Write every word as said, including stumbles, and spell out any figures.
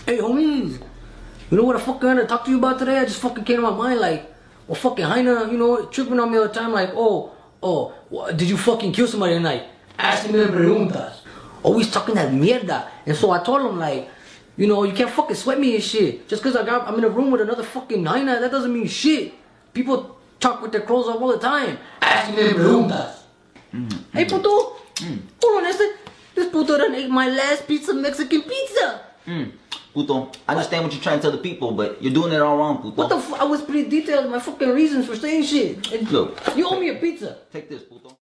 Hey, homies, you know what I fucking wanted to talk to you about today? I just fucking came to my mind, like, well, fucking Heina, you know, tripping on me all the time, like, oh, oh, what, did you fucking kill somebody tonight? Asking me preguntas. Always talking that mierda. And so I told him, like, you know, you can't fucking sweat me and shit. Just cause I got, I'm in a room with another fucking Heina, that doesn't mean shit. People talk with their clothes off all the time. Asking me preguntas. Mm, hey, puto. Mm. Hold on, este. This puto done ate my last piece of Mexican pizza. Mm. Puto, I understand what you're trying to tell the people, but you're doing it all wrong, Puto. What the f- I was pretty detailed in my fucking reasons for saying shit. And look, you owe me a pizza. Take this, Puto.